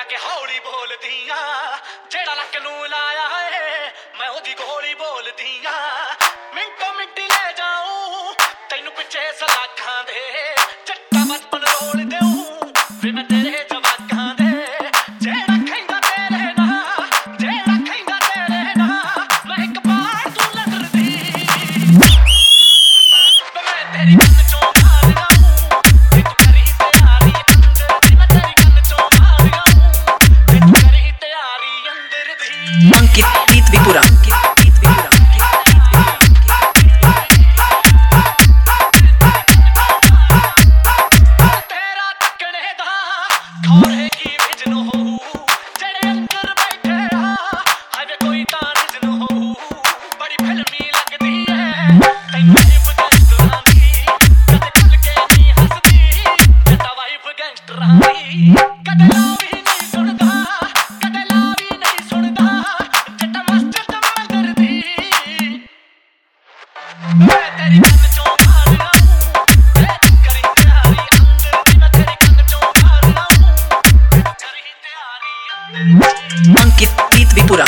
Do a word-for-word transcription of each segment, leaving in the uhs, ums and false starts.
के हौली बोल दिया जेड़ा लक नू लाया है मैं ओदी गोली बोल दिया मिंटो मिंटी ले जाऊं तैनू पिछे सलाखां दे जट्टा बचपन रोल देऊं फिर मैं तेरे जवाकां दे जेड़ा खैंदा तेरे ना जेड़ा खैंदा तेरे ना मैं एक बार तू नजर दी मैं तेरी गन चों मार जाऊं ते तू करी तैयारी अंदर दी मैं तेरी गन चों मार जाऊं ते तू करी तैयारी अंदर दी अंकित पीत विपुरा अंकित पीत विपुरा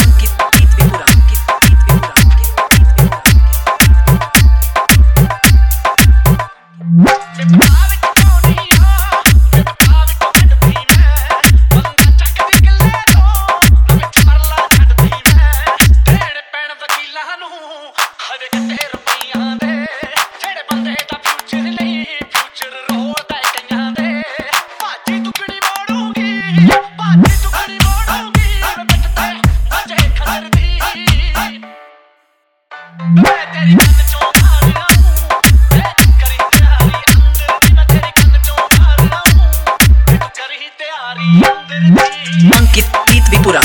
अंकित पीत विपुरा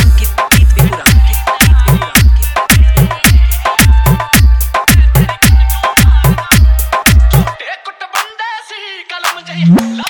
छोटे कुट बंदे सी कलम जही